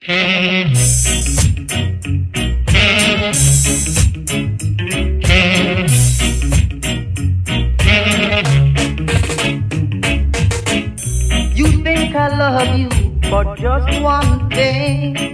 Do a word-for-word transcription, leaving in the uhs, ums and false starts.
You think I love you for just one thing.